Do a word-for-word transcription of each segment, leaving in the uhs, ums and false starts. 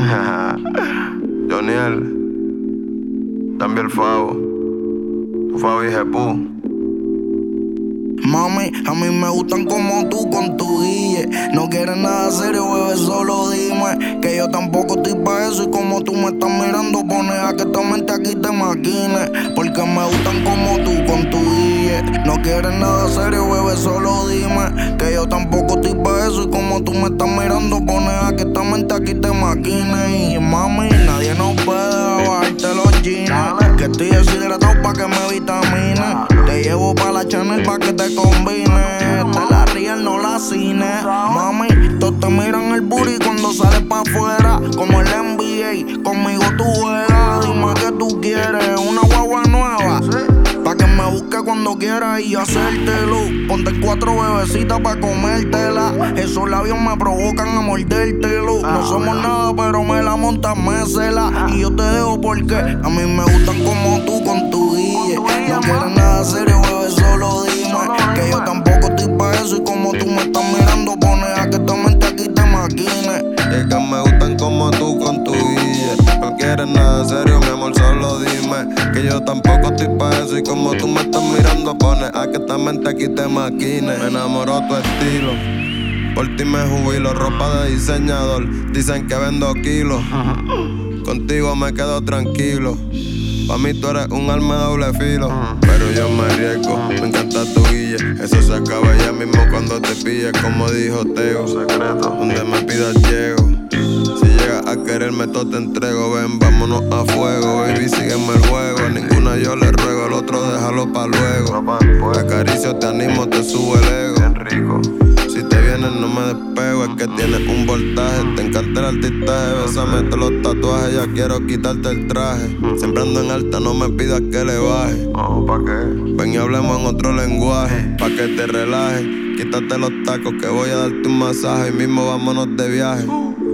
Joniel, también el Favo, tu Favo y Jepú. Mami, a mí me gustan como tú con tu guille. No quieres nada serio, bebé, solo dime. Que yo tampoco estoy pa' eso. Y como tú me estás mirando, pones a que esta mente aquí te maquine. Porque me gustan como tú con tu guille. No quieres nada serio, bebé, solo dime. Que yo tampoco estoy pa' eso. Y como tú me estás mirando, pones a que esta mente aquí te maquine. Y mami, nadie nos puede bajarte los jeans. Que estoy deshidratado pa' que me vitamine. Te llevo pa' la Chanel pa' que te combine. Te la real, no la cine. Mami, todos te miran el booty cuando sales pa' afuera. Como el N B A, conmigo tú juegas. Dime que tú quieres, una guagua nueva. Pa' que me busque cuando quieras y hacértelo. Ponte cuatro bebecitas pa' comértela. Esos labios me provocan a mordértelo. No somos nada, pero me la montas, me cela. Y yo te dejo porque a mí me gustan como tú con tu guille. No quieres nada serio, bebé, solo dime. Que yo tampoco estoy pa' eso. Y como tú me estás mirando, pones a que esta mente aquí te maquine. Y que me gustan como tú con tu guille. No quieres nada serio, mi amor, solo dime. Que yo tampoco estoy pa' eso. Y como tú me estás mirando, pones a que esta mente aquí te maquine. Me enamoró tu estilo, por ti me jubilo. Ropa de diseñador, dicen que vendo kilos. Contigo me quedo tranquilo. Pa' mí tú eres un arma de doble filo. Pero yo me arriesgo, me encanta tu guille. Eso se acaba ya mismo cuando te pille. Como dijo Teo, secreto, donde me pidas llego. Si llegas a quererme todo te entrego. Ven, vámonos a fuego, baby, sígueme el juego. A ninguna yo le ruego, el otro déjalo pa' luego. Te acaricio, te animo, te subo el ego. Bien rico. Si te vienes no me despego, es que tienes un voltaje. Te encanta el artistaje, bésame todos los tatuajes. Ya quiero quitarte el traje. Siempre ando en alta, no me pidas que le baje. Oh, ¿pa' qué? Ven y hablemos en otro lenguaje, pa' que te relajes. Quítate los tacos que voy a darte un masaje. Y mismo vámonos de viaje.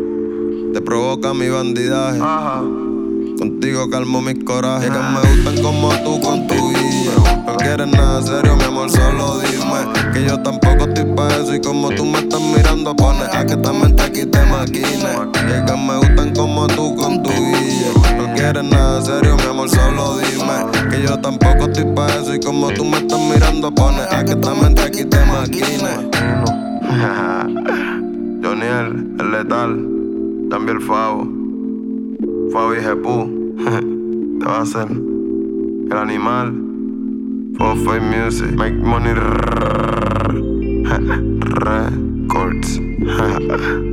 Te provoca mi bandidaje. Ajá. Contigo calmo mis corajes. Y que me gustan como tú con tu guille. No quieres nada serio, mi amor, solo dime. Que yo tampoco estoy pa' eso. Y como tú me estás mirando, pones a que esta mente aquí te maquine. Y que me gustan como tú con tu guille. No quieres nada serio, mi amor, solo dime. Que yo tampoco estoy pa' eso. Y como tú me estás mirando, pones a que esta mente aquí te maquine. Joniel, el letal, también el Favo, Favo y Jepú. Te va a hacer el animal. Favo Fake Music, Make Money Records.